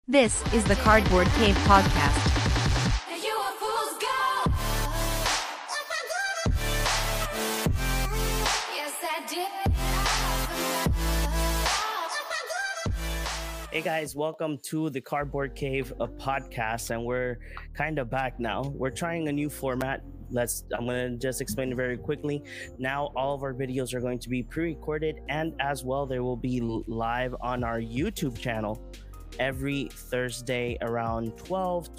This is the Cardboard Cave Podcast. Hey guys, welcome to the Cardboard Cave, a podcast, and we're kind of back now. We're trying a new format. I'm going to just explain it very quickly. Now, all of our videos are going to be pre-recorded, and as well, they will be live on our YouTube channel every Thursday around 12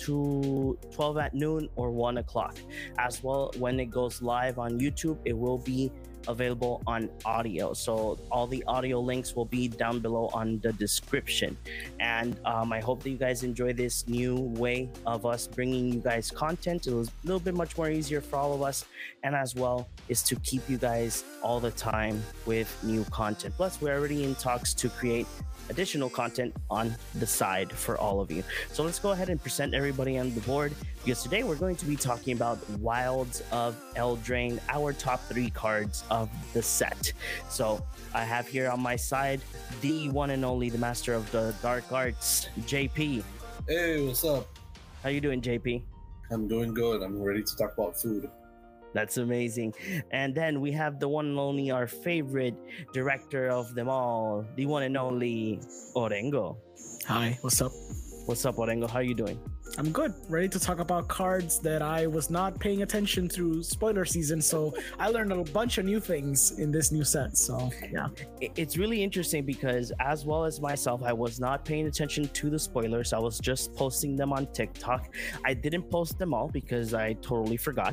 at noon or 1 o'clock. As well, when it goes live on YouTube, it will be available on audio, so all the audio links will be down below on the description. And I hope that you guys enjoy this new way of us bringing you guys content. It was a little bit much more easier for all of us, and as well is to keep you guys all the time with new content. Plus, we're already in talks to create additional content on the side for all of you. So let's go ahead and present everybody on the board, because today we're going to be talking about Wilds of Eldraine, our top 3 cards of the set. So I have here on my side the one and only, the master of the dark arts, JP. Hey, what's up? How you doing, JP? I'm doing good. I'm ready to talk about food. That's amazing. And then we have the one and only, our favorite director of them all, the one and only Orengo. Hi, what's up? What's up, Orengo? How are you doing? I'm good. Ready to talk about cards that I was not paying attention through spoiler season, so I learned a bunch of new things in this new set. So yeah, it's really interesting because, as well as myself, I was not paying attention to the spoilers. I was just posting them on TikTok. I didn't post them all because I totally forgot.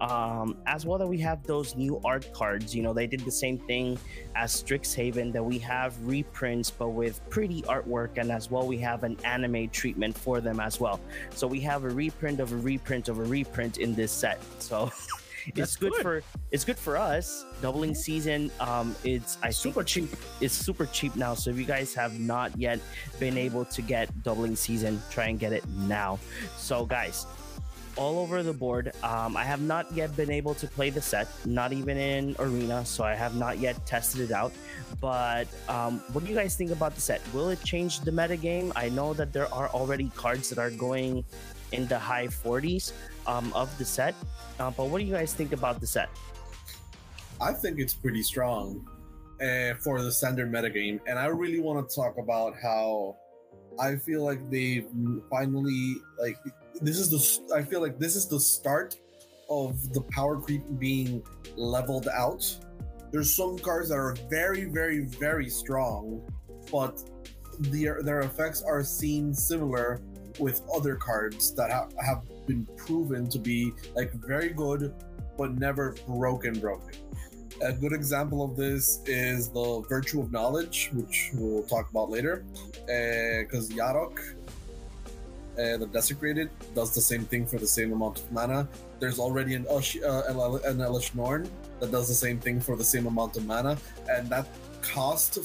As well, that we have those new art cards. You know, they did the same thing as Strixhaven, that we have reprints but with pretty artwork, and as well we have an anime treatment for them as well. So we have a reprint of a reprint of a reprint in this set. So it's good for us. Doubling season, it's cheap. It's super cheap now. So if you guys have not yet been able to get doubling season, try and get it now. So guys, all over the board, I have not yet been able to play the set, not even in arena, so I have not yet tested it out. But what do you guys think about the set? Will it change the meta game? I know that there are already cards that are going in the high 40s of the set, but what do you guys think about the set? I think it's pretty strong for the standard metagame, and I really want to talk about how I feel like they've finally, like, I feel like this is the start of the power creep being leveled out. There's some cards that are very, very, very strong, but their effects are seen similar with other cards that have been proven to be like very good, but never broken. A good example of this is the Virtue of Knowledge, which we'll talk about later, because Yarok, the Desecrated, does the same thing for the same amount of mana. There's already an Elesh Norn that does the same thing for the same amount of mana, and that cost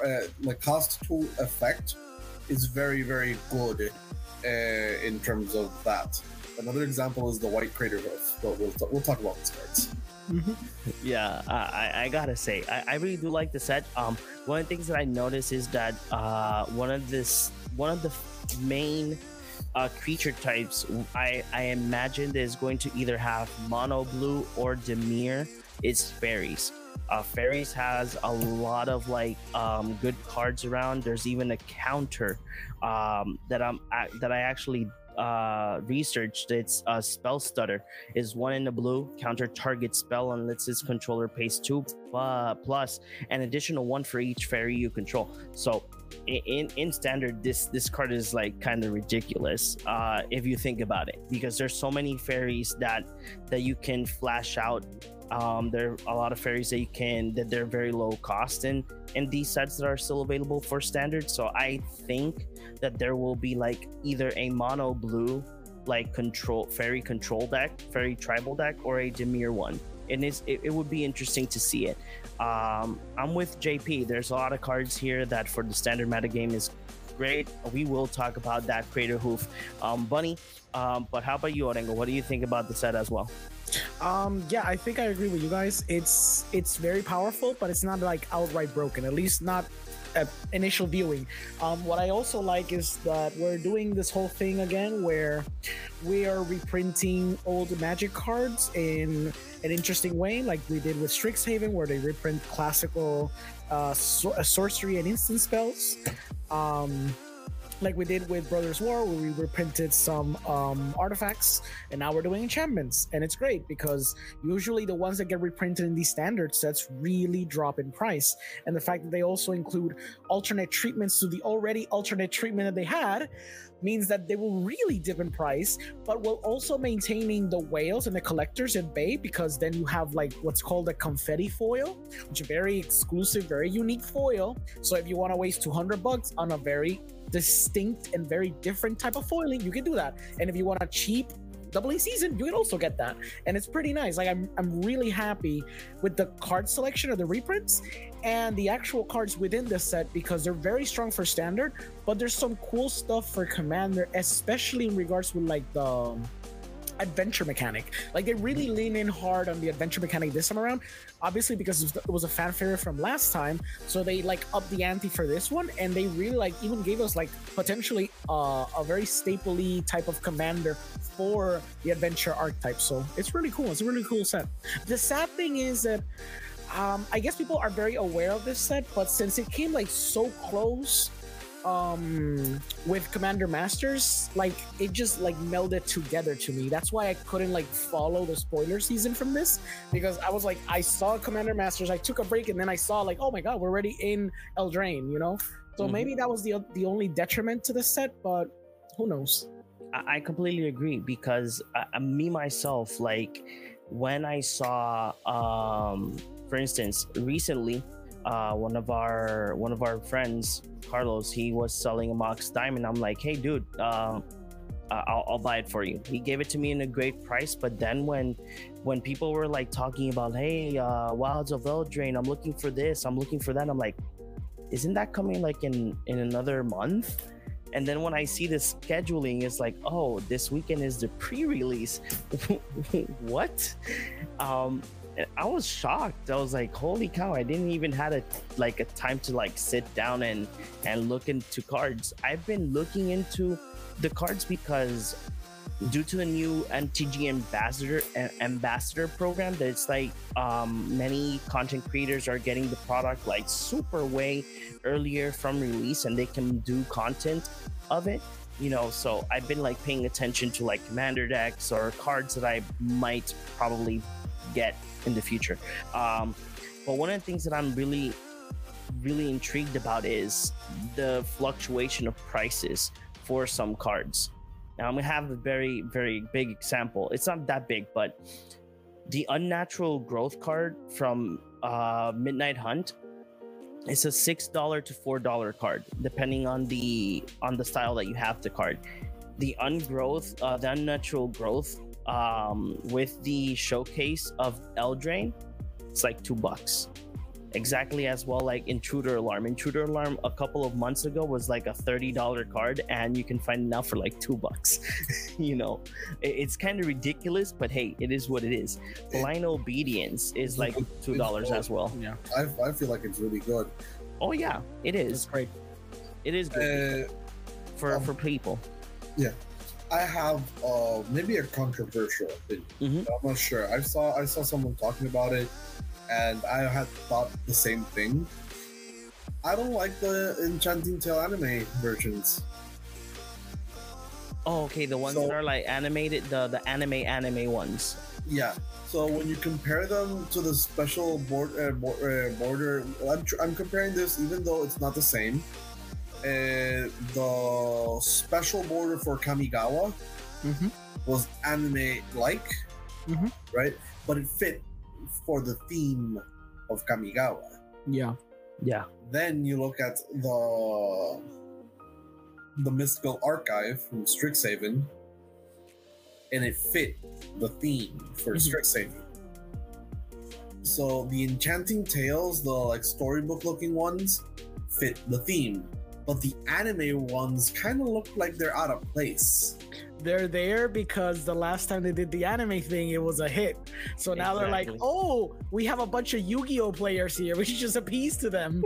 to effect is very, very good in terms of that. Another example is the White Crater Hoof, but we'll talk about these cards. Mm-hmm. Yeah, I gotta say, I really do like the set. One of the things that I noticed is that one of the main creature types I imagine is going to either have mono blue or Dimir is fairies. Fairies has a lot of good cards around. There's even a counter that I actually researched. It's Spell Stutter is 1 in the blue, counter target spell unless its controller pays 2 plus an additional 1 for each fairy you control. So in standard, this card is like kind of ridiculous if you think about it, because there's so many fairies that you can flash out. There are a lot of fairies that they're very low cost in these sets that are still available for standard. So I think that there will be like either a mono blue like fairy control deck, fairy tribal deck, or a Dimir one. And it would be interesting to see it. I'm with JP. There's a lot of cards here that for the standard metagame is great. We will talk about that Crater Hoof bunny. But how about you, Orengo? What do you think about the set as well? Yeah, I think I agree with you guys. It's very powerful, but it's not like outright broken. At least not initial viewing. What I also like is that we're doing this whole thing again where we are reprinting old Magic cards in an interesting way, like we did with Strixhaven, where they reprint classical sorcery and instant spells. Like we did with Brothers War, where we reprinted some artifacts, and now we're doing enchantments. And it's great because usually the ones that get reprinted in these standard sets really drop in price. And the fact that they also include alternate treatments to the already alternate treatment that they had means that they will really dip in price, but will also maintaining the whales and the collectors at bay, because then you have like what's called a confetti foil, which is a very exclusive, very unique foil. So if you want to waste $200 on a very distinct and very different type of foiling, you can do that. And if you want a cheap double A season, you can also get that, and it's pretty nice. Like I'm really happy with the card selection of the reprints and the actual cards within the set, because they're very strong for standard, but there's some cool stuff for commander, especially in regards with like the adventure mechanic. Like they really lean in hard on the adventure mechanic this time around, obviously because it was a fan favorite from last time, so they like upped the ante for this one, and they really like even gave us like potentially a very stapley type of commander for the adventure archetype. So it's really cool. It's a really cool set. The sad thing is that I guess people are very aware of this set, but since it came like so close with Commander Masters, like it just like melded together to me. That's why I couldn't like follow the spoiler season from this, because I was like, I saw Commander Masters, I took a break, and then I saw like, oh my god, we're already in Eldraine, you know. So maybe that was the only detriment to the set, but who knows. I completely agree, because me myself, like when I saw for instance recently one of our friends, Carlos, he was selling a Mox Diamond. I'm like, hey dude, I'll buy it for you. He gave it to me in a great price, but then when people were like talking about, hey, Wilds of Eldraine, I'm looking for this, I'm looking for that, I'm like, isn't that coming like in another month? And then when I see the scheduling, it's like, oh, this weekend is the pre-release. What? I was shocked. I was like, holy cow, I didn't even have a time to like sit down and look into cards. I've been looking into the cards because due to the new MTG ambassador program, that it's like many content creators are getting the product like super way earlier from release, and they can do content of it, you know. So I've been like paying attention to like commander decks or cards that I might probably get in the future. But one of the things that I'm really intrigued about is the fluctuation of prices for some cards. Now I'm gonna have a very, very big example. It's not that big, but the Unnatural Growth card from Midnight Hunt, it's a $6 to $4 card, depending on the style that you have the card. The Unnatural Growth with the showcase of Eldraine, it's like $2. Exactly as well like Intruder Alarm. Intruder Alarm a couple of months ago was like a $30 card, and you can find it now for like $2. You know, it's kind of ridiculous, but hey, it is what it is. Blind Obedience is like $2 as well. Yeah, I feel like it's really good. Oh yeah, it is. It's great. It is good for people. Yeah, I have maybe a controversial opinion. I'm not sure. I saw someone talking about it, and I had thought the same thing. I don't like the Enchanting Tale anime versions. Oh, okay, the ones that are like animated, the anime ones. Yeah. So when you compare them to the special border, I'm comparing this, even though it's not the same. The special border for Kamigawa was anime-like, right? But it fit for the theme of Kamigawa. Yeah. Then you look at the Mystical Archive from Strixhaven, and it fit the theme for Strixhaven. So the Enchanting Tales, the like storybook looking ones, fit the theme. but the anime ones kind of look like they're out of place. They're there because the last time they did the anime thing, it was a hit. So now they're like, Exactly. oh, we have a bunch of Yu-Gi-Oh players here. We should just appease to them.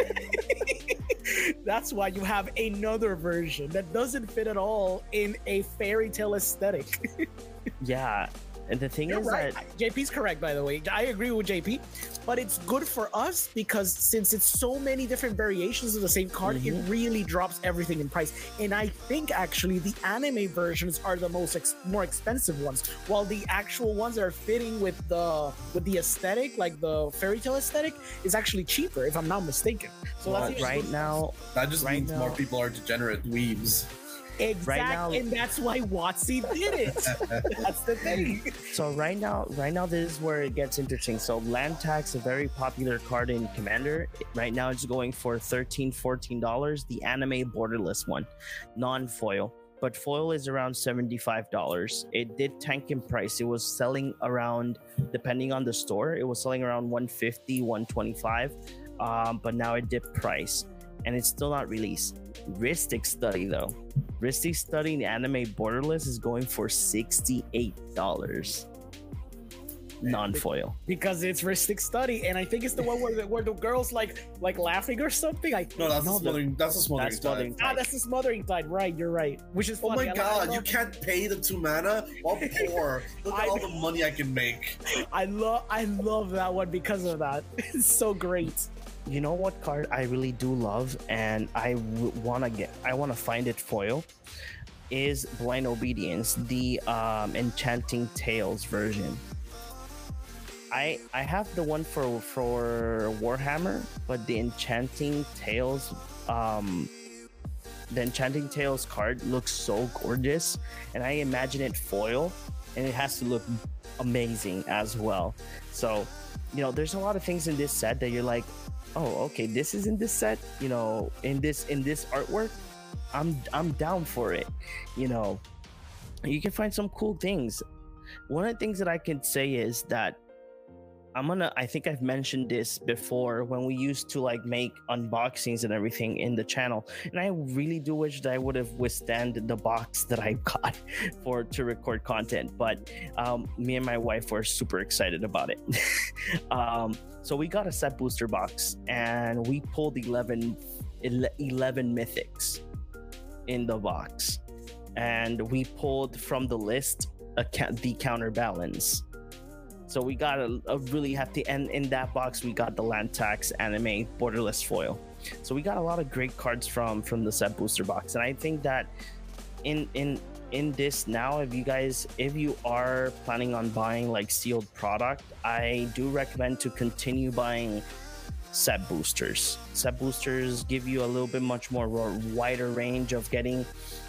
That's why you have another version that doesn't fit at all in a fairy tale aesthetic. Yeah, and the thing You're is right. that JP's correct, by the way. I agree with JP, but it's good for us because since it's so many different variations of the same card, it really drops everything in price. And I think actually the anime versions are the more expensive ones, while the actual ones that are fitting with the aesthetic, like the fairy tale aesthetic, is actually cheaper, if I'm not mistaken. So Well, that's right now, That just Right means now- more people are degenerate weebs. exactly, and that's why WotC did it. That's the thing. so right now, this is where it gets interesting. So land tax, a very popular card in Commander. Right now, it's going for $13-14. The anime borderless one, non-foil. But foil is around $75. It did tank in price. It was selling around, depending on the store, it was selling around $150, $125. But now it dipped price, and it's still not released. Ristic Study though, Ristic Study in anime borderless is going for $68, non-foil. Because it's Ristic Study, and I think it's the one where the girls like laughing or something. No, that's No, a smothering. That's a smothering. That's Smothering Tide. Tide. That's the Smothering Tide, right? You're right. Which is Oh funny. my I god, you love- can't pay the 2 mana? Well, poor. Look at all the money I can make. I love that one because of that. It's so great. You know what card I really do love, and I want to find it foil, is Blind Obedience, the Enchanting Tales version. I have the one for Warhammer, but the Enchanting Tales card looks so gorgeous, and I imagine it foil, and it has to look amazing as well. So, there's a lot of things in this set that you're like, oh, okay, this is in this set, in this artwork, I'm down for it. You can find some cool things. One of the things that I can say is that I think I've mentioned this before when we used to make unboxings and everything in the channel, and I really do wish that I would have withstood the box that I got to record content, but me and my wife were super excited about it. So we got a set booster box, and we pulled 11 mythics in the box, and we pulled from the list the counterbalance. So we got a really hefty, and in that box we got the land tax anime borderless foil. So we got a lot of great cards from the set booster box, and I think that in this now, if you are planning on buying sealed product, I do recommend to continue buying set boosters. Set boosters give you a little bit much more wider range of getting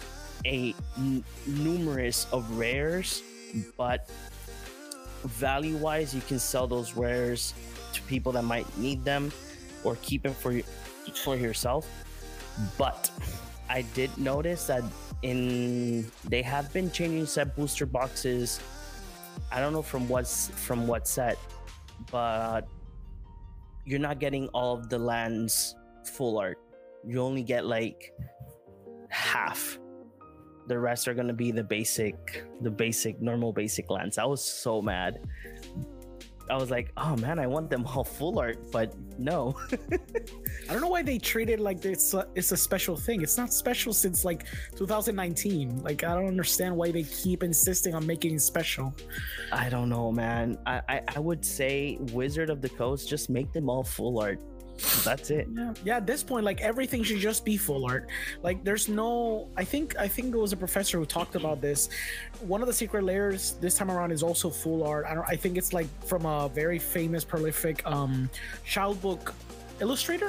numerous of rares, but value wise, you can sell those rares to people that might need them or keep them for yourself. But I did notice that they have been changing set booster boxes. I don't know from what set, but you're not getting all of the lands full art. You only get half. The rest are going to be the normal basic lands. I was so mad. I was like, oh man, I want them all full art, but no. I don't know why they treat it like it's a special thing. It's not special since 2019. I don't understand why they keep insisting on making it special. I don't know, man. I would say Wizard of the Coast, just make them all full art. That's it. Yeah, at this point, everything should just be full art. There's no, I think it was a professor who talked about this. One of the secret layers this time around is also full art. I think it's from a very famous, prolific child book illustrator.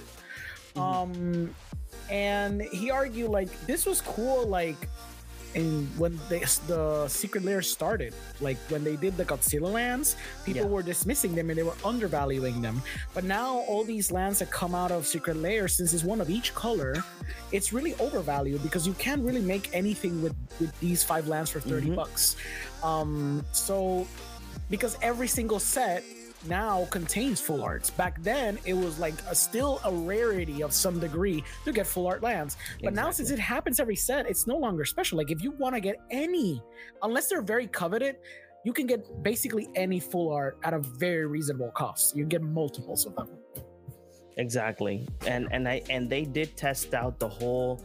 And he argued this was cool and when the secret layer started, when they did the Godzilla lands, people were dismissing them and they were undervaluing them. But now all these lands that come out of secret layer, since it's one of each color, it's really overvalued because you can't really make anything with these 5 lands for $30 bucks. So because every single set now contains full arts. Back then, it was like still a rarity of some degree to get full art lands. But now, since it happens every set, it's no longer special. Like if you want to get any, unless they're very coveted, you can get basically any full art at a very reasonable cost. You get multiples of them. Exactly, and they did test out the whole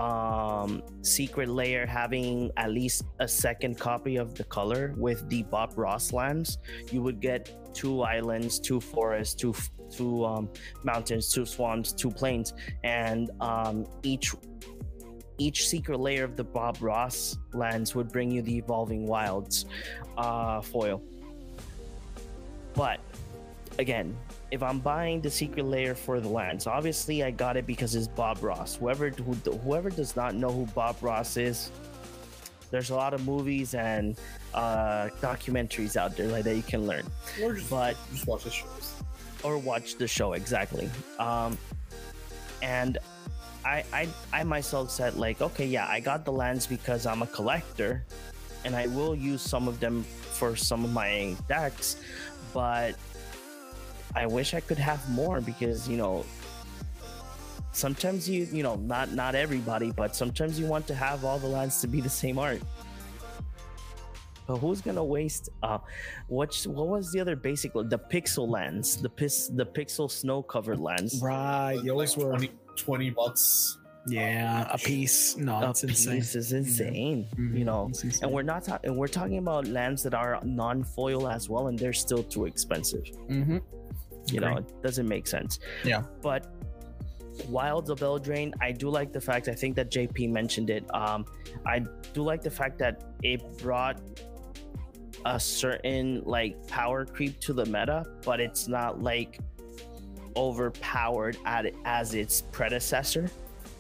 secret layer having at least a second copy of the color with the Bob Ross lands. You would get 2 islands, 2 forests, two mountains, 2 swamps, 2 plains, and each secret layer of the Bob Ross lands would bring you the Evolving Wilds foil. But again, if I'm buying the secret layer for the lands, obviously I got it because it's Bob Ross. Whoever does not know who Bob Ross is, there's a lot of movies and documentaries out there like that you can learn. Or just watch the shows. Or watch the show, exactly. And I myself said, like, okay, yeah, I got the lands because I'm a collector, and I will use some of them for some of my decks, but I wish I could have more because, you know, sometimes you know, not everybody, but sometimes you want to have all the lands to be the same art. But who's gonna waste what was the other basic, the pixel lands, the pixel snow covered lands? Right, those were $20. Yeah, a piece. No, it's insane. Piece is insane. Mm-hmm. You know, and we're talking about lands that are non-foil as well, and they're still too expensive. Mm-hmm. You know, it doesn't make sense. Yeah. But Wilds of Eldraine, I do like the fact, I think that JP mentioned it. I do like the fact that it brought a certain like power creep to the meta, but it's not like overpowered as its predecessor.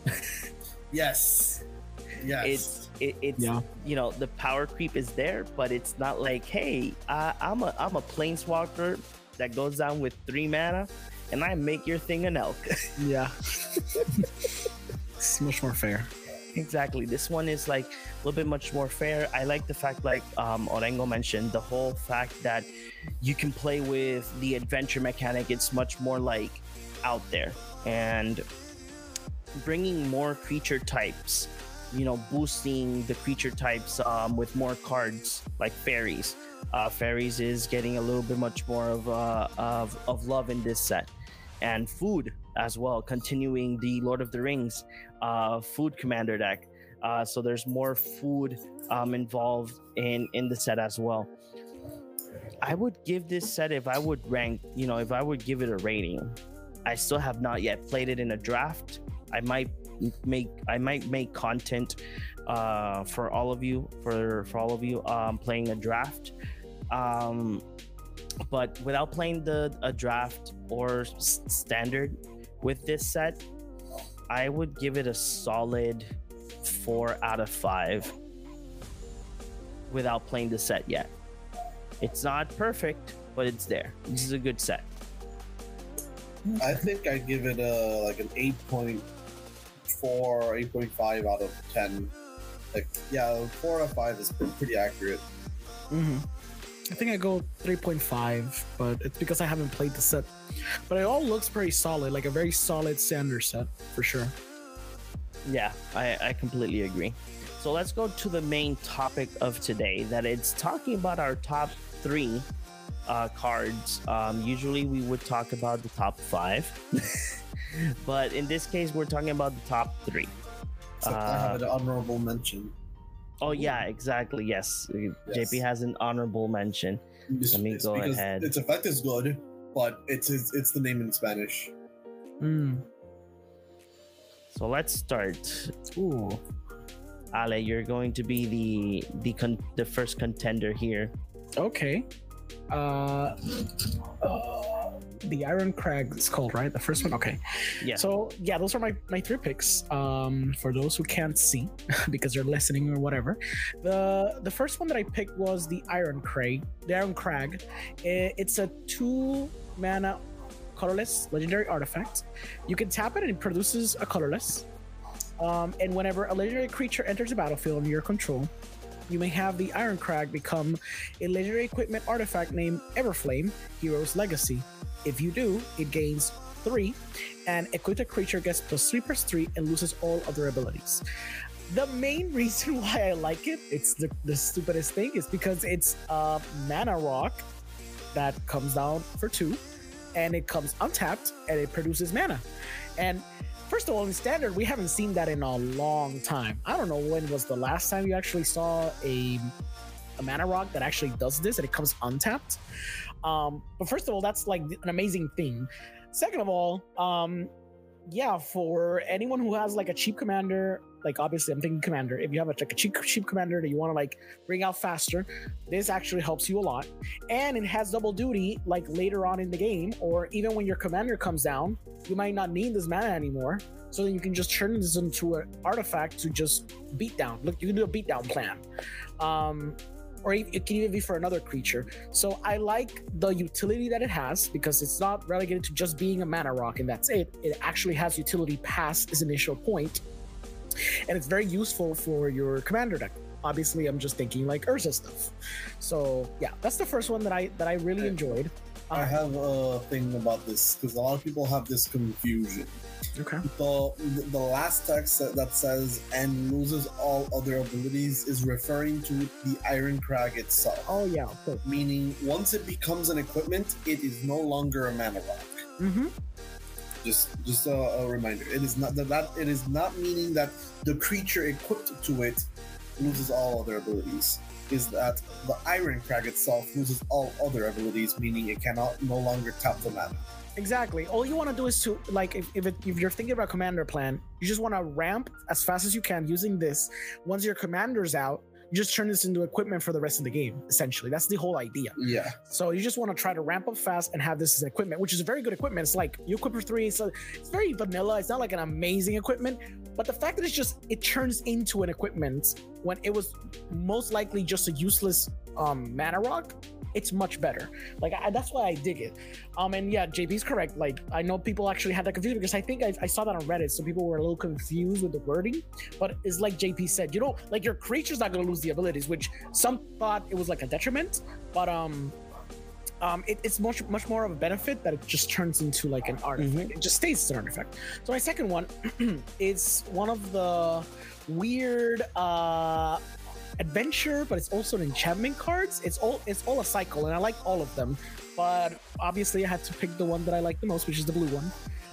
Yes. It's yeah. You know, the power creep is there, but it's not like, hey, I'm a planeswalker that goes down with 3 mana and I make your thing an elk. Yeah. It's much more fair. Exactly. This one is like a little bit much more fair. I like the fact, like Orengo mentioned, the whole fact that you can play with the adventure mechanic. It's much more like out there, and bringing more creature types, you know, boosting the creature types with more cards like fairies. Fairies is getting a little bit much more of love in this set, and food as well, continuing the Lord of the Rings food commander deck. So there's more food involved in the set as well. I would give this set, if I would rank, you know, if I would give it a rating, I still have not yet played it in a draft. I might make content for all of you, for all of you playing a draft. But without playing a draft or standard with this set, I would give it a solid 4 out of 5 without playing the set yet. It's not perfect, but it's there. This is a good set. I think I'd give it like an 8.4, 8.5 out of 10. Like, yeah, 4 out of 5 is pretty accurate. Mm-hmm. I think I go 3.5, but it's because I haven't played the set. But it all looks pretty solid, like a very solid standard set for sure. Yeah, I completely agree. So let's go to the main topic of today, that it's talking about our top 3 cards. Usually we would talk about the top 5, but in this case we're talking about the top 3. So I have an honorable mention. Oh yeah, exactly. Yes. JP has an honorable mention. Let me go ahead. Its effect is good, but it's the name in Spanish. So let's start. Ooh, Ale, you're going to be the first contender here. okay. The Iron Crag is called, right? The first one? Okay. Yeah. So, yeah, those are my 3 picks. For those who can't see because they're listening or whatever. The first one that I picked was the Iron Crag. The Iron Crag. It's a 2 mana colorless legendary artifact. You can tap it and it produces a colorless. And whenever a legendary creature enters the battlefield under your control, you may have the Iron Crag become a legendary equipment artifact named Everflame, Hero's Legacy. If you do, it gains 3, and equipped creature gets +3/+3 and loses all other abilities. The main reason why I like it, it's the stupidest thing, is because it's a mana rock that comes down for 2, and it comes untapped, and it produces mana. And first of all, in Standard, we haven't seen that in a long time. I don't know when was the last time you actually saw a mana rock that actually does this, and it comes untapped. But first of all, that's like an amazing thing. Second of all, yeah, for anyone who has like a cheap commander, like obviously I'm thinking commander, if you have like a cheap commander that you want to like bring out faster, this actually helps you a lot. And it has double duty, like later on in the game, or even when your commander comes down, you might not need this mana anymore, so then you can just turn this into an artifact to just beat down. Look, you can do a beatdown plan, or it can even be for another creature. So I like the utility that it has, because it's not relegated to just being a mana rock and that's it. It actually has utility past its initial point, and it's very useful for your commander deck. Obviously, I'm just thinking like Urza stuff. So yeah, that's the first one that I really enjoyed. I have a thing about this, because a lot of people have this confusion. Okay. The last text that says "and loses all other abilities" is referring to the Iron Crag itself. Oh yeah. Okay. Meaning, once it becomes an equipment, it is no longer a mana rock. Mm-hmm. Just a reminder. It is not that it is not meaning that the creature equipped to it loses all other abilities. Is that the Iron Crag itself loses all other abilities, meaning it cannot no longer tap the mana. Exactly. All you want to do is to, like, if you're thinking about commander plan, you just want to ramp as fast as you can using this. Once your commander's out, you just turn this into equipment for the rest of the game. Essentially, that's the whole idea. Yeah. So you just want to try to ramp up fast and have this as equipment, which is a very good equipment. It's like you equip for 3, so it's very vanilla. It's not like an amazing equipment, but the fact that it turns into an equipment when it was most likely just a useless mana rock, it's much better. Like that's why I dig it. And yeah, JP's correct. Like I know people actually had that confusion, because I think I saw that on Reddit, so people were a little confused with the wording. But it's like JP said, you know, like your creature's not going to lose the abilities, which some thought it was like a detriment, but it's much more of a benefit that it just turns into like an artifact. Mm-hmm. It just stays as an artifact. So my second one is one of the weird adventure, but it's also an enchantment cards. It's all a cycle, and I like all of them, but obviously I had to pick the one that I like the most, which is the blue one.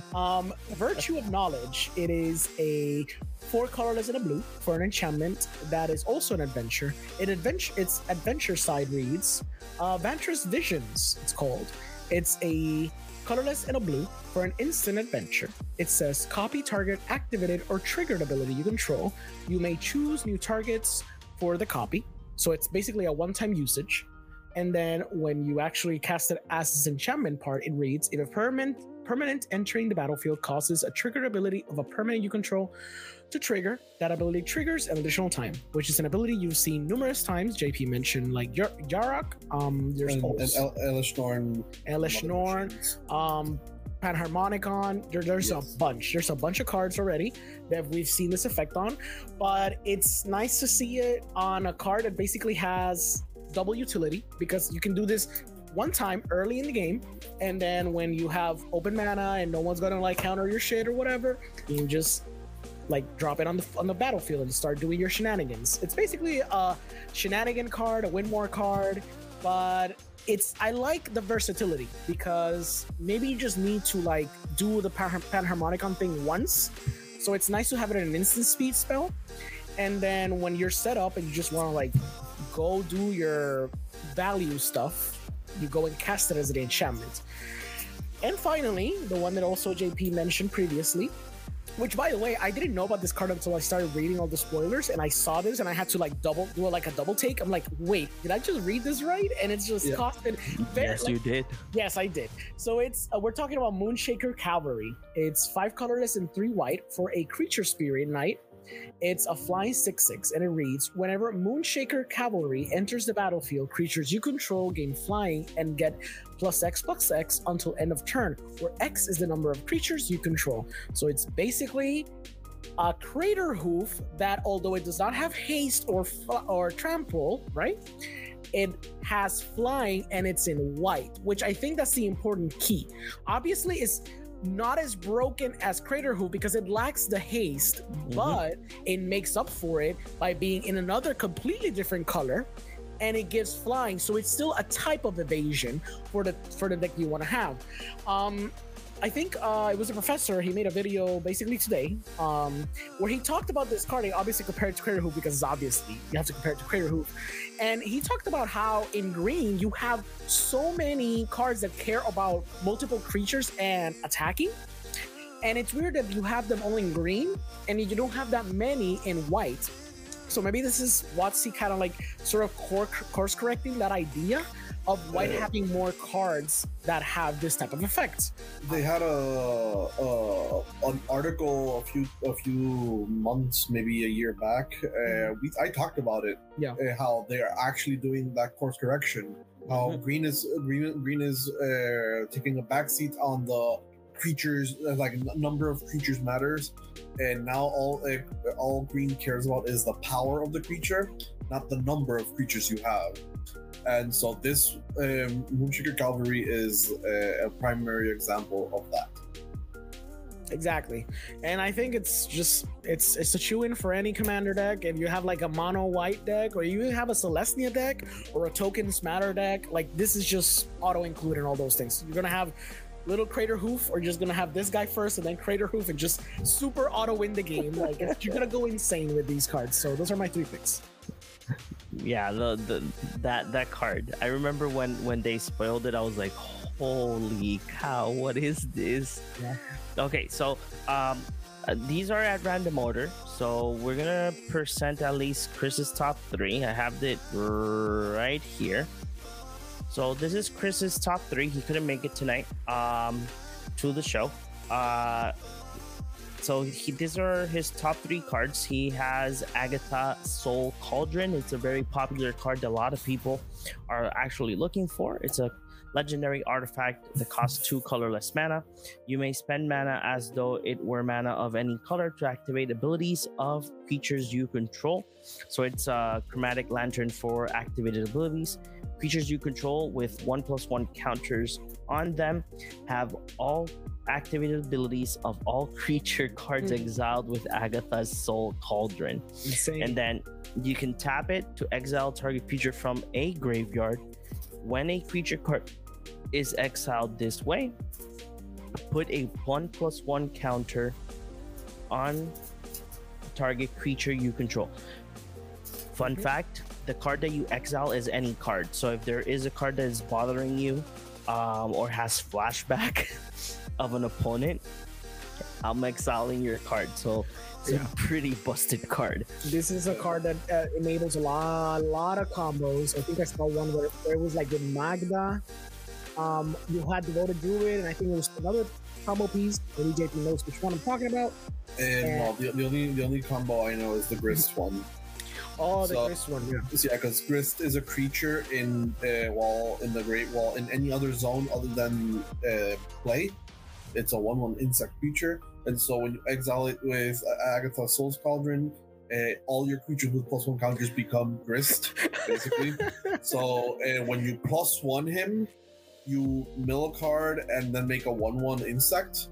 Virtue of Knowledge. It is a 4 colorless and a blue for an enchantment that is also an adventure. Its adventure side reads Vantress Visions, it's called. It's a colorless and a blue for an instant adventure. It says copy target activated or triggered ability you control. You may choose new targets for the copy, so it's basically a one-time usage. And then when you actually cast it as this enchantment part, it reads, if a permanent entering the battlefield causes a triggered ability of a permanent you control to trigger, that ability triggers an additional time, which is an ability you've seen numerous times. JP mentioned like Yarok, there's Elesh Norn, Panharmonicon. There's a bunch. There's a bunch of cards already that we've seen this effect on, but it's nice to see it on a card that basically has double utility, because you can do this one time early in the game, and then when you have open mana and no one's gonna like counter your shit or whatever, you can just like drop it on the battlefield and start doing your shenanigans. It's basically a shenanigan card, a win more card, but I like the versatility, because maybe you just need to like do the Panharmonicon thing once, so it's nice to have it in an instant speed spell, and then when you're set up and you just want to like go do your value stuff, you go and cast it as an enchantment. And finally, the one that also JP mentioned previously, which, by the way, I didn't know about this card until I started reading all the spoilers, and I saw this and I had to like do a double take. I'm like, wait, did I just read this right? And it's just costed. Yes, you did. Yes, I did. So it's we're talking about Moonshaker Cavalry. It's 5 colorless and 3 white for a creature spirit knight. It's a flying 6/6, and it reads, whenever Moonshaker Cavalry enters the battlefield, creatures you control gain flying and get +X/+X until end of turn, where X is the number of creatures you control. So it's basically a Crater Hoof that, although it does not have haste or trample, right? It has flying and it's in white, which I think that's the important key. Obviously, it's not as broken as Crater Hoof because it lacks the haste, but it makes up for it by being in another completely different color, and it gives flying, so it's still a type of evasion for the deck you want to have. I think it was a professor. He made a video basically today where he talked about this card. He obviously compared it to Crater Hoof because obviously you have to compare it to Crater Hoof. And he talked about how in green you have so many cards that care about multiple creatures and attacking. And it's weird that you have them all in green and you don't have that many in white. So maybe this is WotC kind of like sort of course correcting that idea of white having more cards that have this type of effect. They had an article a few months, maybe a year back. I talked about it. Yeah. How they are actually doing that course correction. How green is taking a backseat on the creatures, like number of creatures matters, and now all green cares about is the power of the creature, not the number of creatures you have. And so this Moonshaker Cavalry is a primary example of that. Exactly. And I think it's a chew-in for any commander deck. If you have like a mono white deck, or you have a Celestia deck or a Tokens Matter deck, like this is just auto-include in all those things. You're gonna have little Crater Hoof, or you're just gonna have this guy first and then Crater Hoof and just super auto win the game. Like you're gonna go insane with these cards. So those are my 3 picks. Yeah, that card. I remember when they spoiled it, I was like, holy cow, what is this? Yeah. Okay, so these are at random order. So we're gonna present at least Chris's top 3. I have it right here. So this is Chris's top 3. He couldn't make it tonight to the show. So these are his top 3 cards. He has Agatha Soul Cauldron. It's a very popular card that a lot of people are actually looking for. It's a legendary artifact that costs 2 colorless mana. You may spend mana as though it were mana of any color to activate abilities of creatures you control. So it's a chromatic lantern for activated abilities. Creatures you control with 1/1 counters on them have all activated abilities of all creature cards exiled with Agatha's Soul Cauldron. Insane. And then you can tap it to exile target creature from a graveyard. When a creature card is exiled this way, put a 1/1 counter on target creature you control. Fun fact, the card that you exile is any card. So if there is a card that is bothering you or has flashback of an opponent, I'm exiling your card. So it's a pretty busted card. This is a card that enables a lot of combos. I think I saw one where it was like with Magda. You had Devoted Druid, and I think it was another combo piece. Maybe JP knows which one I'm talking about. And well, the only combo I know is the Grist one. Oh, the Grist one, yeah. Yeah, because Grist is a creature in wall, in the Great Wall, in any other zone other than play. It's a 1/1 insect creature, and so when you exile it with Agatha Soul's Cauldron, all your creatures with +1 counters become Grist, basically. So when you +1 him, you mill a card and then make a 1/1 insect.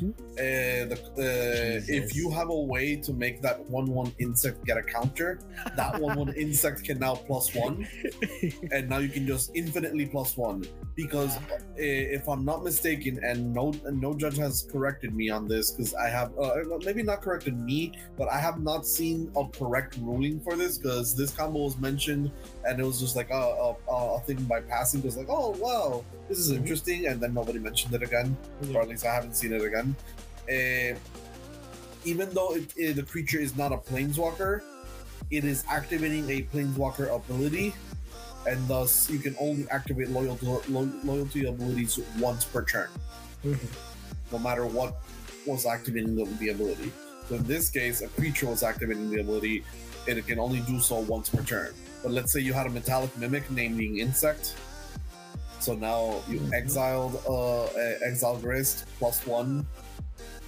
If you have a way to make that 1/1 insect get a counter, that 1/1 insect can now +1, and now you can just infinitely +1. Because if I'm not mistaken, and no judge has corrected me on this, because I have maybe not corrected me, but I have not seen a correct ruling for this, because this combo was mentioned and it was just like a thing by passing. It was like, oh wow, this is interesting, and then nobody mentioned it again, or at least I haven't seen it again. Even though the creature is not a planeswalker, it is activating a planeswalker ability, and thus you can only activate loyalty abilities once per turn, no matter what was activating the ability. So in this case, a creature was activating the ability, and it can only do so once per turn. But let's say you had a Metallic Mimic naming Insect, so now you exiled Grist +1,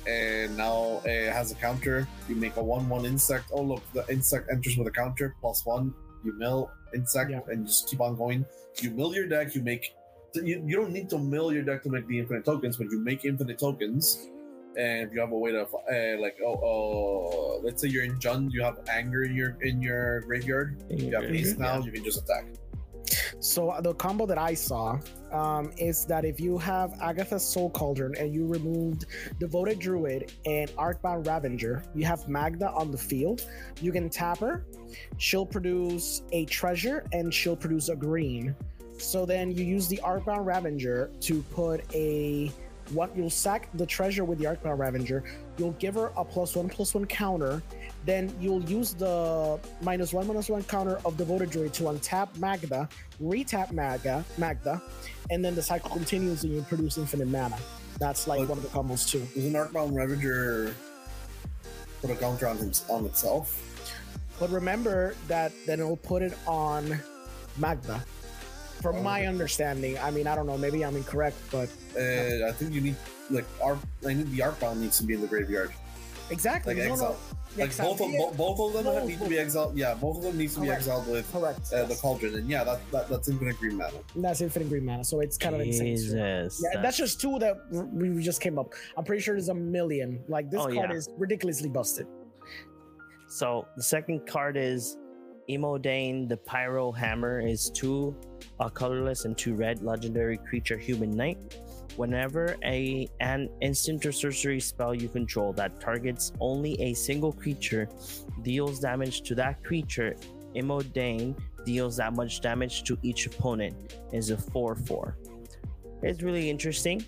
and now it has a counter. You make a 1/1 insect. Oh look, the insect enters with a counter +1. You mill insect and just keep on going. You mill your deck. You don't need to mill your deck to make the infinite tokens, but you make infinite tokens. And if you have a way to let's say you're in Jund, you have anger in your graveyard. You have haste now. You can just attack. So the combo that I saw is that if you have Agatha's Soul Cauldron and you removed Devoted Druid and Arcbound Ravager, you have Magda on the field. You can tap her. She'll produce a treasure and she'll produce a green. So then you use the Arcbound Ravager to put you'll sack the treasure with the Arcbound Ravager. You'll give her a +1/+1 counter. Then you'll use the -1/-1 counter of Devoted Druid to untap Magda, retap Magda, and then the cycle continues and you produce infinite mana. That's like one of the combos too. Does an Arcbound Ravager put a counter on itself? But remember that then it'll put it on Magda. From my understanding, I mean, I don't know, maybe I'm incorrect, but I think you need the Arcbound needs to be in the graveyard. Exactly. Like exile. Like both of them need to be exiled. Yeah, both of them needs to be exiled with the Cauldron, and that's infinite green mana. That's infinite green mana, so it's kind of insane. Yeah, that's just two that we just came up. I'm pretty sure there's a million. Like this card is ridiculously busted. So the second card is Emodane. The Pyro Hammer is 2 colorless and 2 red legendary creature human knight. Whenever an instant or sorcery spell you control that targets only a single creature deals damage to that creature, Emodane deals that much damage to each opponent. Is a 4/4. It's really interesting.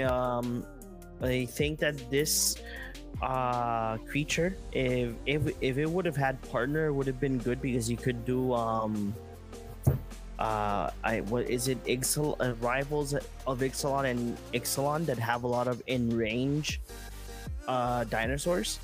I think that this creature, if it would have had partner, it would have been good because you could do what is it, Rivals of Ixalan and Ixalan that have a lot of in range dinosaurs.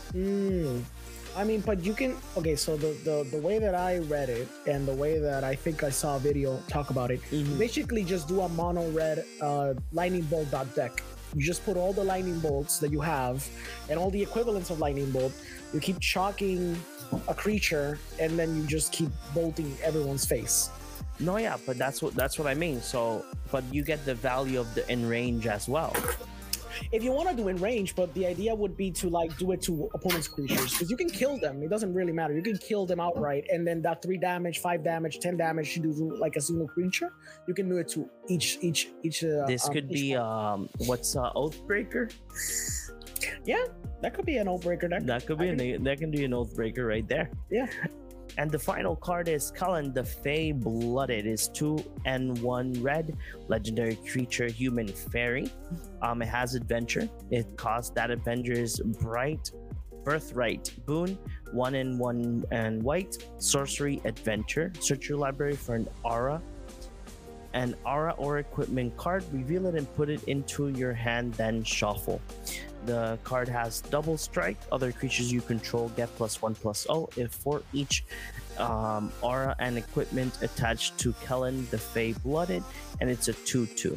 I mean, but you can so the way that I read it and the way that I think I saw a video talk about it, basically just do a mono red lightning bolt deck. You just put all the lightning bolts that you have and all the equivalents of lightning bolt. You keep chalking a creature and then you just keep bolting everyone's face. No, yeah, but that's what I mean. So, but you get the value of the in range as well. If you want to do in range, but the idea would be to like do it to opponent's creatures because you can kill them. It doesn't really matter. You can kill them outright, and then that 3 damage, 5 damage, 10 damage you do like a single creature. You can do it to each. This could be what's Oathbreaker? Yeah, that could be an Oathbreaker deck. That could be that can be an Oathbreaker right there. Yeah. And the final card is Cullen the Fey Blooded. Is 2 and 1 red legendary creature human fairy. It has adventure. It costs that adventure's birthright boon 1 and 1 and white sorcery adventure. Search your library for an aura or equipment card, reveal it and put it into your hand, then shuffle. The card has double strike. Other creatures you control get +1/+0 if for each aura and equipment attached to Kellen the Fey Blooded, and it's a 2/2.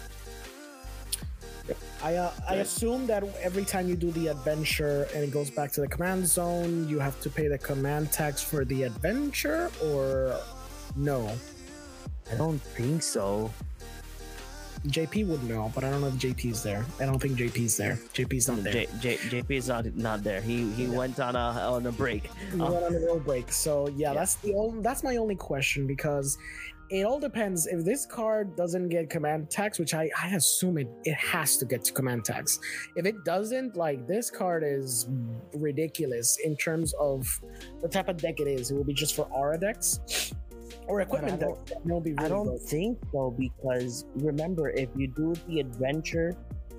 I assume that every time you do the adventure and it goes back to the command zone, you have to pay the command tax for the adventure, or no? I don't think so. JP would know, but I don't know if JP's there. I don't think JP's there. JP's not there. JP is not there. He went on a break. He went on a real break. So yeah, that's my only question, because it all depends. If this card doesn't get command tax, which I assume it has to get to command tax. If it doesn't, like, this card is ridiculous in terms of the type of deck it is. It will be just for aura decks or equipment decks. I don't think so, because remember, if you do the adventure,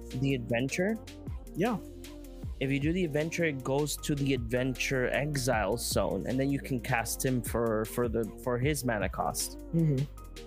yeah. If you do the adventure, it goes to the adventure exile zone, and then you can cast him for his mana cost. Mm-hmm.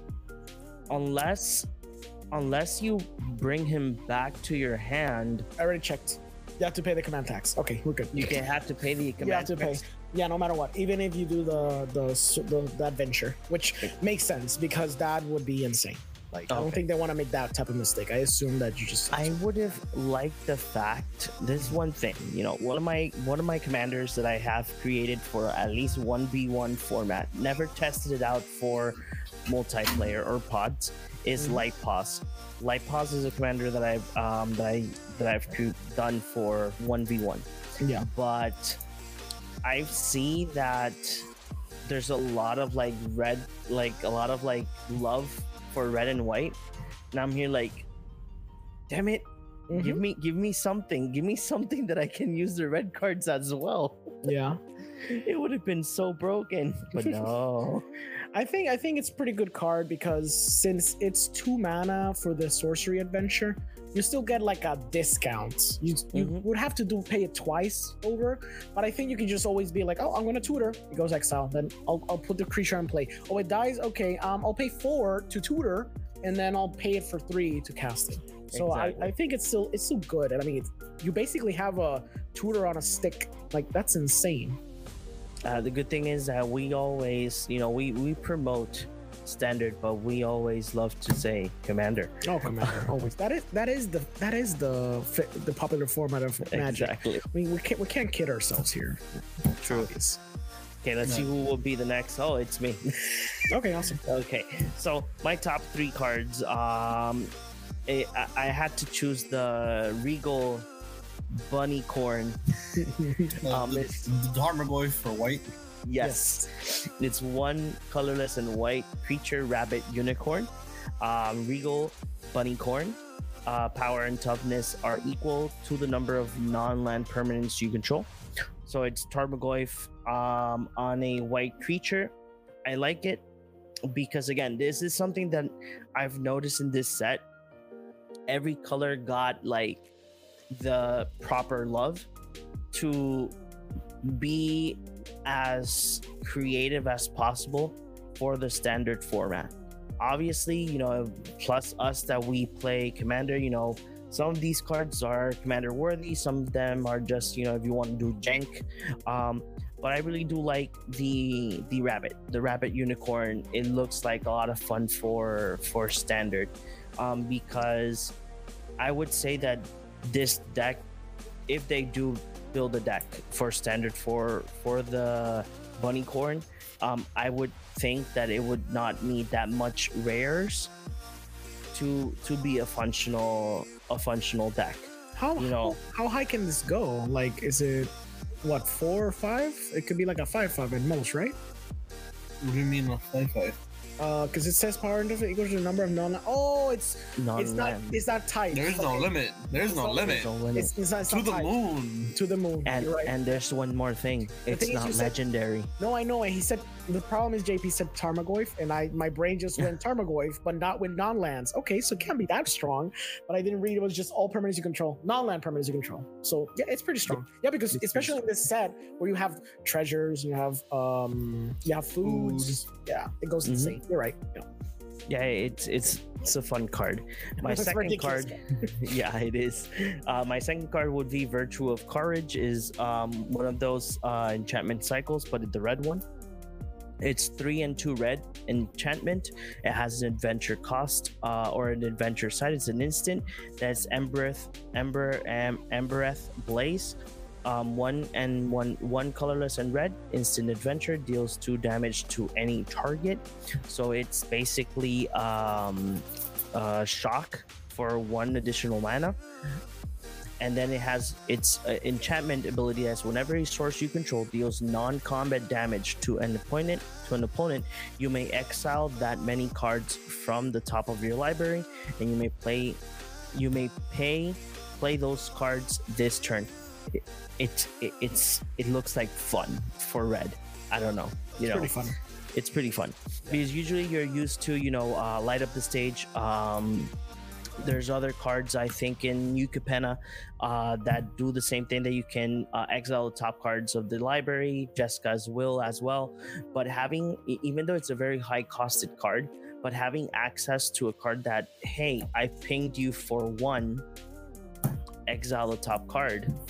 Unless you bring him back to your hand. I already checked. You have to pay the command tax. Okay, we're good. You can have to pay the command tax. Yeah, no matter what. Even if you do the adventure, which makes sense because that would be insane. Like, I don't Okay. think they want to make that type of mistake. I assume that you just. I would have liked the fact. This is one thing, one of my commanders that I have created for at least 1v1 format. Never tested it out for multiplayer or pods. Is Light Pause. Light Pause is a commander that I've done for 1v1. Yeah. But I see that there's a lot of like red, like a lot of like love for red and white, and I'm here like, damn it, give me something that I can use the red cards as well. Yeah. It would have been so broken, but no. I think it's a pretty good card because since it's 2 mana for the sorcery adventure, you still get like a discount. You would have to pay it twice over, but I think you can just always be like, oh, I'm gonna tutor. It goes exile, then I'll put the creature in play. Oh, it dies. Okay, I'll pay 4 to tutor, and then I'll pay it for 3 to cast it. So Exactly. I think it's still good. And I mean, you basically have a tutor on a stick. Like, that's insane. The good thing is that we always, we promote standard, but we always love to say commander. Oh, commander, always. That is the popular format of Magic. Exactly. I mean, we can't kid ourselves here. True. Obvious. Okay, let's see who will be the next. Oh, it's me. Okay, awesome. Okay, so my top 3 cards. I had to choose the Regal Bunny Corn. The Tarmogoyf for white. Yes. It's 1 colorless and white creature, rabbit, unicorn. Regal Bunny Corn. Power and toughness are equal to the number of non-land permanents you control. So it's Tarmogoyf on a white creature. I like it because, again, this is something that I've noticed in this set. Every color got like the proper love to be as creative as possible for the standard format. Obviously, plus us that we play Commander, some of these cards are Commander worthy, some of them are just, if you want to do jank. But I really do like the rabbit unicorn. It looks like a lot of fun for standard, because I would say that this deck, if they do build a deck for standard for the bunny corn, I would think that it would not need that much rares to be a functional deck. How high can this go? Like, is it what, 4 or 5? It could be like a 5/5 at most, right? What do you mean a 5/5? Because it says power and equals to the number of non. Oh, it's not tight. There's no limit. There's no limit. It's not To the tight. moon. To the moon. And You're right. and there's one more thing. The It's thing is, not you said- legendary. No, I know. And he said the problem is JP said Tarmogoyf, and my brain just went Tarmogoyf, but not with non-lands. Okay, so it can't be that strong. But I didn't read it was just all permanents you control, non-land permanents you control. So yeah, it's pretty strong. Yeah, because especially in this set where you have treasures, you have foods. Yeah, it goes insane. You're right. Yeah. Yeah, it's a fun card. My It's second ridiculous. card, yeah, it is. My second card would be Virtue of Courage. Is one of those enchantment cycles, but the red one. It's 3 and 2 red enchantment. It has an adventure cost or an adventure side. It's an instant. That's Embereth Blaze. One colorless and red instant adventure, deals 2 damage to any target. So it's basically shock for 1 additional mana. And then it has its enchantment ability as whenever a source you control deals non-combat damage to an opponent, you may exile that many cards from the top of your library, and you may play those cards this turn. It looks like fun for red. I don't know. It's pretty fun. It's pretty fun because usually you're used to light up the stage. There's other cards I think in New Capenna that do the same thing, that you can exile the top cards of the library. Jessica's Will as well. But even though it's a very high costed card, but having access to a card that, hey, I pinged you for 1, exile the top card,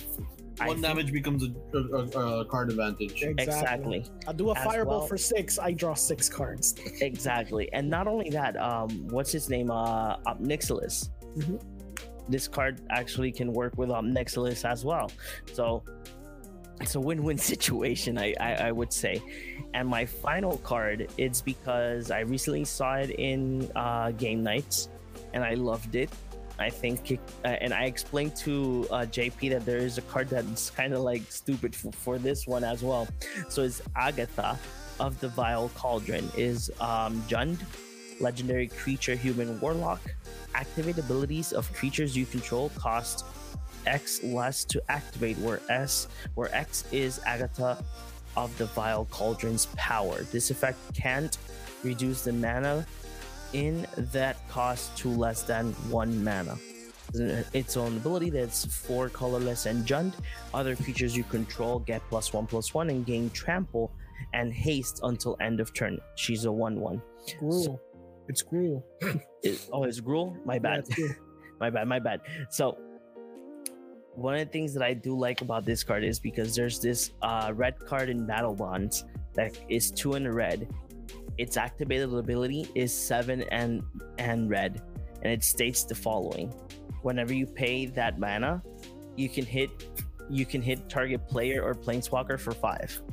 I One think- damage becomes a card advantage. Exactly. I do a As fireball well. for 6. I draw 6 cards. Exactly. And not only that, what's his name? Nixilis. Mhm. This card actually can work with Nixilis as well. So it's a win-win situation, I would say. And my final card, it's because I recently saw it in game nights and I loved it. I think and I explained to JP that there is a card that's kind of like stupid for this one as well. So it's Agatha of the Vile Cauldron. Is Jund, legendary creature, human warlock. Activate abilities of creatures you control cost X less to activate, where X is Agatha of the Vile Cauldron's power. This effect can't reduce the mana in that cost to less than 1 mana. Its own ability, that's 4 colorless and Jund. Other creatures you control get +1/+1 and gain trample and haste until end of turn. She's a 1/1. Gruul. It's Gruul. It's Gruul? My Yeah, bad. it's Gruul. My bad. So one of the things that I do like about this card is because there's this red card in Battle Bonds that is 2 and a red. Its activated ability is 7 and red, and it states the following: whenever you pay that mana, you can hit target player or planeswalker for 5.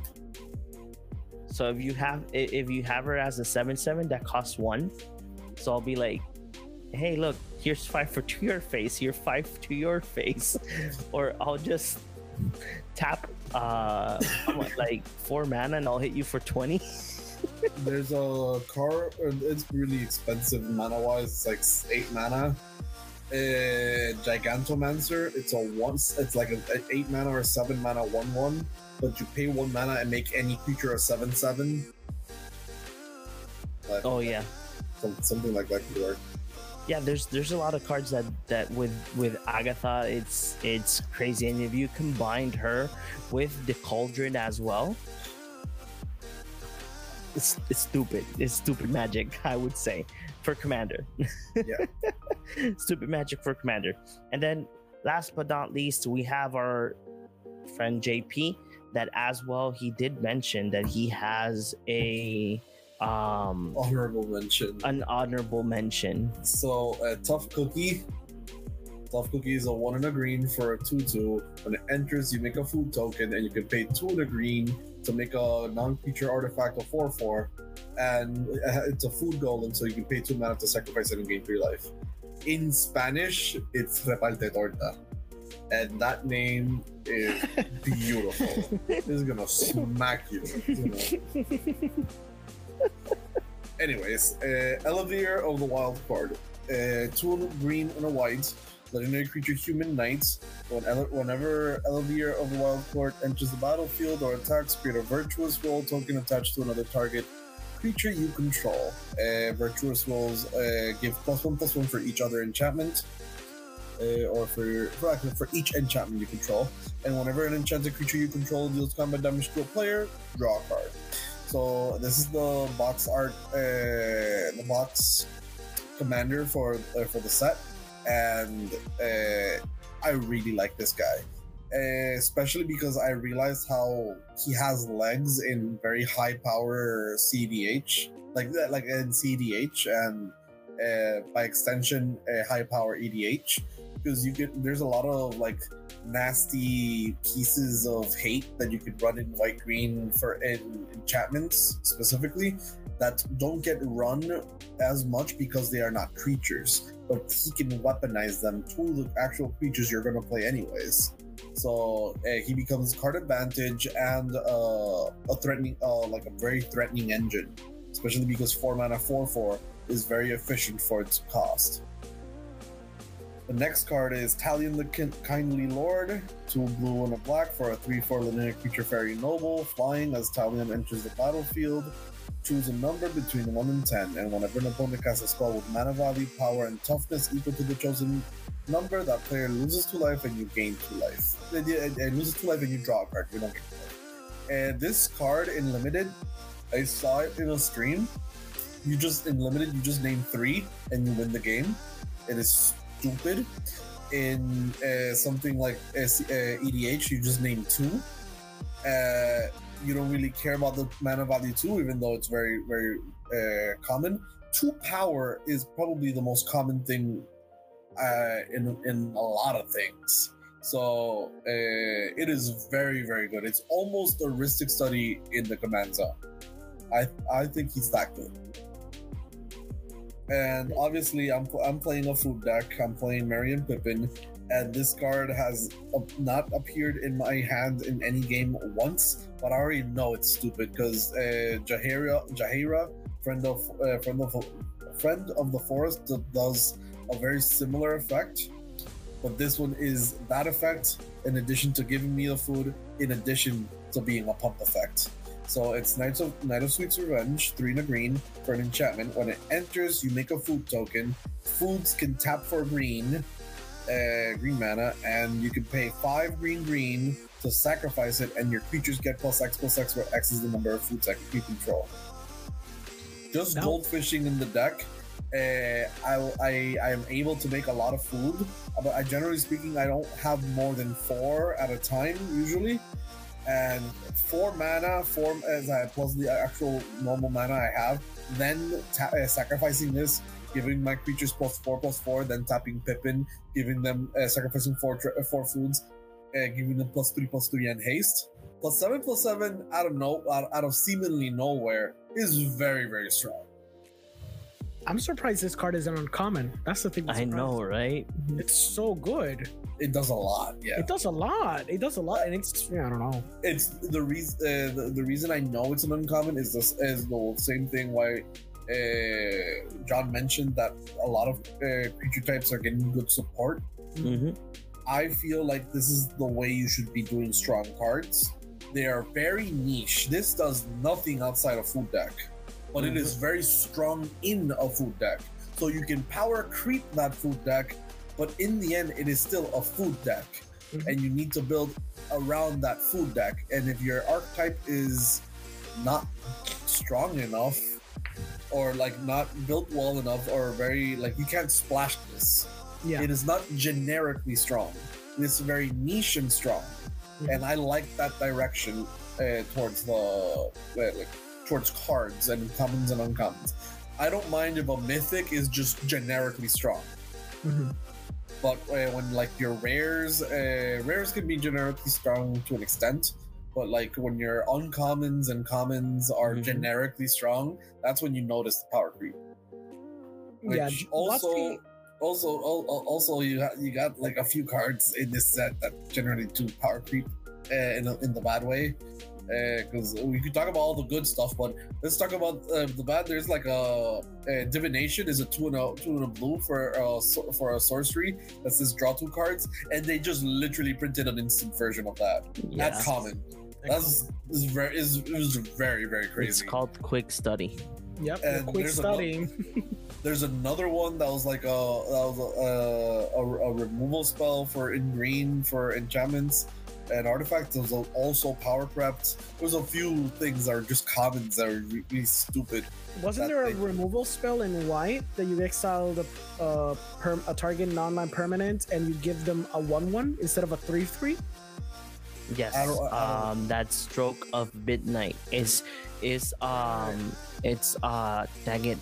So if you have her as a 7/7 that costs 1, so I'll be like, hey, look, here's 5 to your face, here's 5 to your face. Or I'll just tap like 4 mana and I'll hit you for 20. There's a card. It's really expensive mana wise. It's like 8 mana. Gigantomancer. It's like an 8 mana or 7 mana 1/1. But you pay 1 mana and make any creature a 7/7. Oh yeah. Something like that could work. Yeah, there's a lot of cards that with Agatha, it's crazy. And if you combined her with the Cauldron as well, it's stupid. It's stupid magic, I would say, for Commander. Yeah. Stupid magic for Commander. And then last but not least, we have our friend JP, that as well, he did mention that he has a Honorable mention. an honorable mention. So Tough Cookie. Tough Cookie is a 1 and a green for a 2/2. When it enters, you make a food token, and you can pay 2 and a green to make a non-creature artifact of 4/4. And it's a food golem, so you can pay 2 mana to sacrifice it and gain 3 life. In Spanish, it's Repalte Torta. And that name is beautiful. It's gonna smack you. Anyways, Elevere of the Wild card. 2 green and a white. Legendary creature, human knights. Whenever Elevere of the Wild card enters the battlefield or attacks, create a virtuous roll token attached to another target creature you control. Virtuous rolls give +1/+1 for each other enchantment. Or for each enchantment you control. And whenever an enchanted creature you control deals combat damage to a player, draw a card. So this is the box art, the box commander for the set, and I really like this guy, especially because I realized how he has legs in very high power CDH, like in CDH, and by extension high power EDH, because there's a lot of like nasty pieces of hate that you could run in white green for enchantments specifically that don't get run as much because they are not creatures, but he can weaponize them to the actual creatures you're going to play anyways. So he becomes card advantage and a threatening, like a very threatening engine, especially because 4 mana 4/4 is very efficient for its cost. The next card is Talion the Kindly Lord, 2 blue and a black for a 3/4 linear creature fairy noble. Flying, as Talion enters the battlefield, choose a number between 1 and 10, and whenever an opponent casts a spell with mana value, power, and toughness equal to the chosen number, that player loses 2 life and you gain 2 life. And loses 2 life and you draw a card. You don't get 2 life. And this card in Limited, I saw it in a stream. In Limited, you just name 3 and you win the game. It is stupid. in something like EDH, you just name 2. You don't really care about the mana value 2, even though it's very, very common. 2 power is probably the most common thing in a lot of things. So it is very, very good. It's almost a Rhystic Study in the command zone. I think he's that good. And obviously, I'm playing a food deck. I'm playing Merry & Pippin, and this card has not appeared in my hand in any game once. But I already know it's stupid because Jaheira, friend of the forest, does a very similar effect. But this one is that effect in addition to giving me the food, in addition to being a pump effect. So it's Night of Sweet's Revenge, 3 and a green for an enchantment. When it enters, you make a food token. Foods can tap for green mana, and you can pay 5 green to sacrifice it, and your creatures get +X, where X is the number of foods you control. Just goldfishing in the deck. I am able to make a lot of food, but generally speaking, I don't have more than 4 at a time usually. And 4 mana, plus the actual normal mana I have, then sacrificing this, giving my creatures +4/+4, then tapping Pippin, giving them sacrificing 4 foods, giving them +3/+3 and haste, +7/+7 out of seemingly nowhere is very, very strong. I'm surprised this card isn't uncommon. That's the thing. I know, right? It's so good. It does a lot. Yeah, it does a lot, and it's I don't know. It's the reason. The reason I know it's an uncommon is the same thing why John mentioned that a lot of creature types are getting good support. Mm-hmm. I feel like this is the way you should be doing strong cards. They are very niche. This does nothing outside a food deck, but it is very strong in a food deck. So you can power creep that food deck, but in the end, it is still a food deck, and you need to build around that food deck. And if your archetype is not strong enough, or like not built well enough, or very like you can't splash this. Yeah. It is not generically strong. It's very niche and strong, and I like that direction towards towards cards and commons and uncommons. I don't mind if a mythic is just generically strong, but when like your rares can be generically strong to an extent, but like when your uncommons and commons are generically strong, that's when you notice the power creep. Which also you got like a few cards in this set that generally do power creep in the bad way. Because we could talk about all the good stuff, but let's talk about the bad. There's like a divination is a 2 and a blue for a sorcery that says draw 2 cards, and they just literally printed an instant version of that. Yeah. That's common. It was very, very crazy. It's called Quick Study. Yep, and quick studying. There's another one that was like a removal spell for in green for enchantments and artifacts. It was also power crept. There's a few things that are just commons that are really stupid. Wasn't there a removal spell in white that you exile a target non-land permanent and you give them a 1/1 instead of a 3/3? Yes. That Stroke of Midnight is dang it,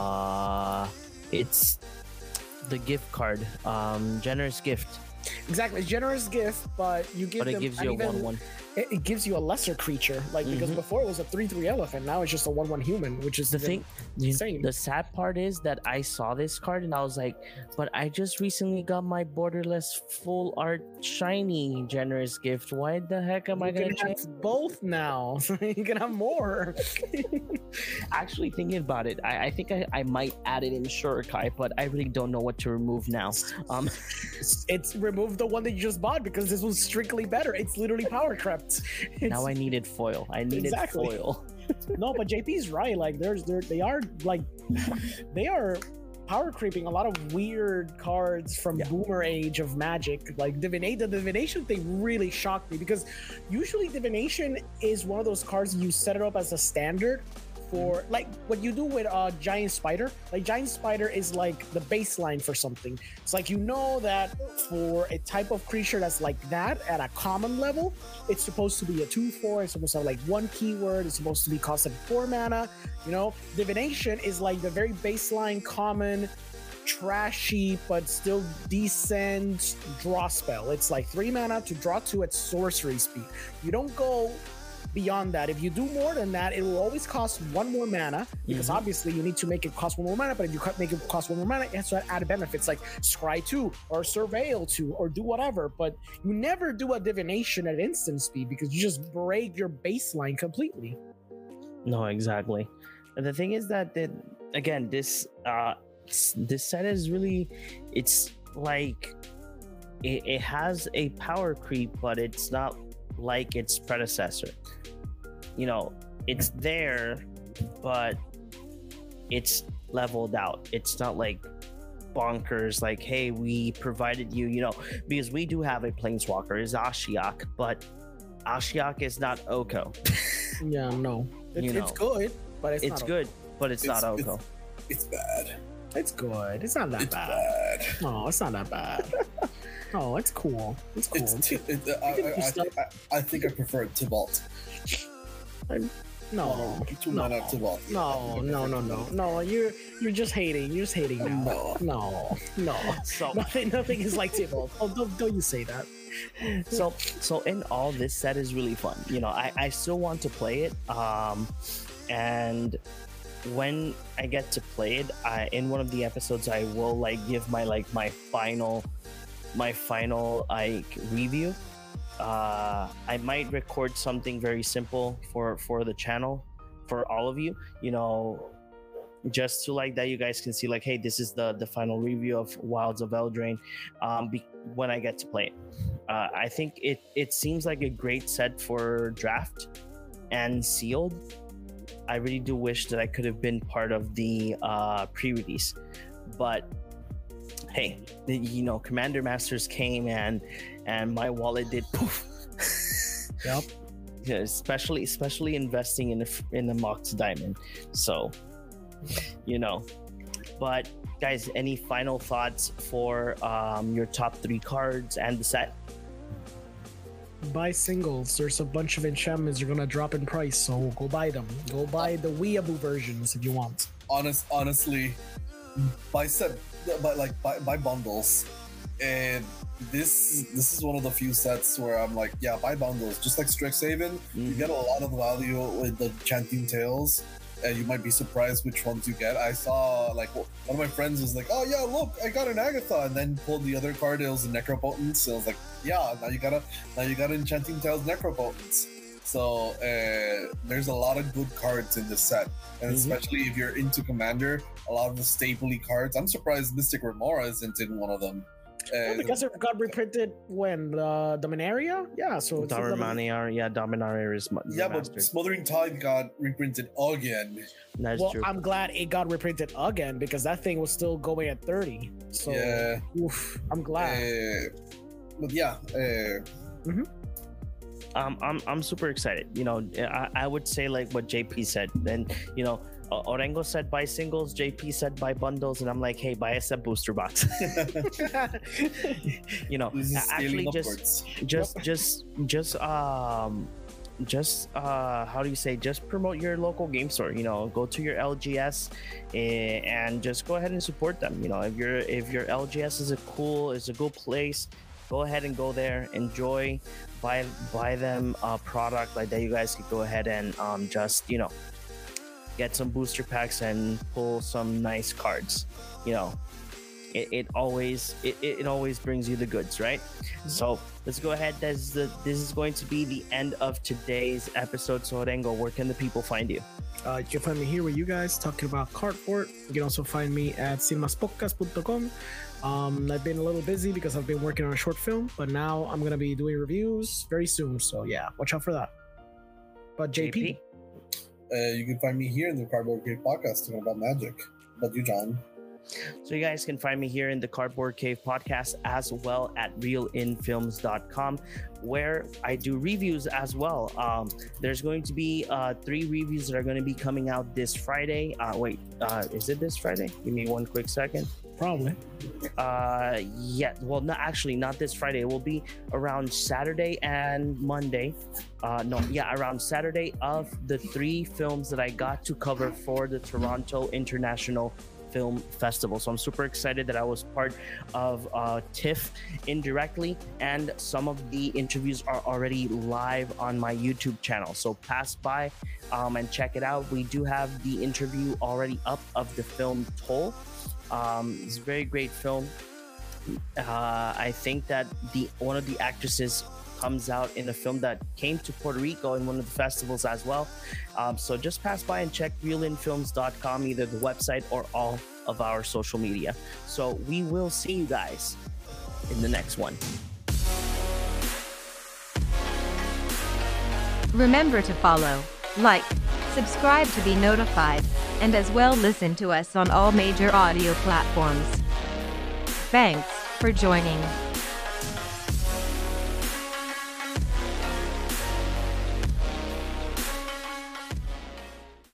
it's the gift card, generous gift. Exactly, generous gift, but you give them. But it gives you a 1/1. It gives you a lesser creature, like because before it was a 3/3 elephant, now it's just a 1/1 human, which is the thing. Insane. The sad part is that I saw this card and I was like, but I just recently got my borderless full art shiny generous gift. Why the heck am I gonna change both now? You can have more. Actually, thinking about it, I think I might add it in Shurikai, but I really don't know what to remove now. It's remove the one that you just bought because this was strictly better. It's literally power crept. Now I needed foil. Foil. No, but JP's right. Like they are power creeping a lot of weird cards from Boomer Age of Magic. Like the divination thing really shocked me because usually divination is one of those cards you set it up as a standard for like what you do with Giant Spider. Like Giant Spider is like the baseline for something. It's like you know that for a type of creature that's like that at a common level, it's supposed to be a 2/4. It's supposed to have like one keyword. It's supposed to be costing 4 mana. You know, Divination is like the very baseline common, trashy but still decent draw spell. It's like 3 mana to draw 2 at sorcery speed. You don't go beyond that. If you do more than that, it will always cost 1 more mana because obviously you need to make it cost 1 more mana. But if you make it cost 1 more mana, it has to add benefits like Scry 2 or Surveil 2 or do whatever. But you never do a Divination at instant speed because you just break your baseline completely. No, exactly. And the thing is that again, this set is really, it's like it has a power creep, but it's not like its predecessor. You know, it's there, but it's leveled out. It's not like bonkers, like, hey, we provided you, you know, because we do have a planeswalker, is Ashiok, but Ashiok is not Oko. Yeah, no. It's good, but it's not good, but it's not Oko. It's bad. It's good. It's not that bad. No, it's not that bad. No, it's cool. It's cool. I think I prefer Tibalt. No, Tibalt. No. You're just hating. You're just hating now. No. So Nothing is like Tibalt. Oh, don't you say that. So in all, this set is really fun. You know, I still want to play it. And when I get to play it, in one of the episodes, I will like give my final like review. I might record something very simple for the channel for all of you, you know, just to like that you guys can see like, hey, this is the final review of Wilds of Eldraine when I get to play it. I think it seems like a great set for draft and sealed. I really do wish that I could have been part of the pre-release, but hey, you know, Commander Masters came and my wallet did poof. Yep. Yeah, especially investing in the Mox Diamond. So, you know, but guys, any final thoughts for your top 3 cards and the set? Buy singles. There's a bunch of enchantments are gonna drop in price, so go buy them. Go buy the Weeaboo versions if you want. Honestly, buy bundles, and this is one of the few sets where I'm like, yeah, buy bundles. Just like Strixhaven, you get a lot of value with the Chanting Tales, and you might be surprised which ones you get. I saw like one of my friends was like, oh yeah, look, I got an Agatha, and then pulled the other card. It was a Necropotence. So I was like, yeah, now you got Enchanting Tales Necropotence. So there's a lot of good cards in this set, and especially if you're into Commander, a lot of the stapley cards. I'm surprised Mystic Remora isn't in one of them. Because it got reprinted when Dominaria, yeah. So Dominaria is but Smothering Tide got reprinted again. That's well, true. I'm glad it got reprinted again because that thing was still going at 30. So yeah, I'm glad. But yeah, I'm super excited. You know, I would say like what JP said. Then you know, Orengo said buy singles, JP said buy bundles, and I'm like, hey, buy a set booster box. You know, actually just how do you say, just promote your local game store. You know, go to your LGS and just go ahead and support them. You know, if your LGS is a good place, go ahead and go there, enjoy, buy them a product like that. You guys could go ahead and just, you know, get some booster packs and pull some nice cards. You know, it always brings you the goods, right? So let's go ahead. This is going to be the end of today's episode. So Orengo, where can the people find you? You can find me here with you guys talking about Cardboard. You can also find me at cinemaspodcast.com. I've been a little busy because I've been working on a short film, but now I'm gonna be doing reviews very soon. So yeah, watch out for that. But JP? You can find me here in the Cardboard Cave Podcast talking about Magic. But you, John? So you guys can find me here in the Cardboard Cave podcast, as well at realinfilms.com, where I do reviews as well. There's going to be 3 reviews that are going to be coming out this Friday. Is it this Friday? Give me one quick second. Probably. Yeah, well, not this Friday. It will be around Saturday and Monday. Around Saturday of the 3 films that I got to cover for the Toronto International Film Festival. So I'm super excited that I was part of TIFF indirectly, and some of the interviews are already live on my YouTube channel. So pass by and check it out. We do have the interview already up of the film Toll. It's a very great film. I think that one of the actresses comes out in a film that came to Puerto Rico in one of the festivals as well. So just pass by and check realinfilms.com, either the website or all of our social media. So we will see you guys in the next one. Remember to follow, like, subscribe to be notified, and as well listen to us on all major audio platforms. Thanks for joining.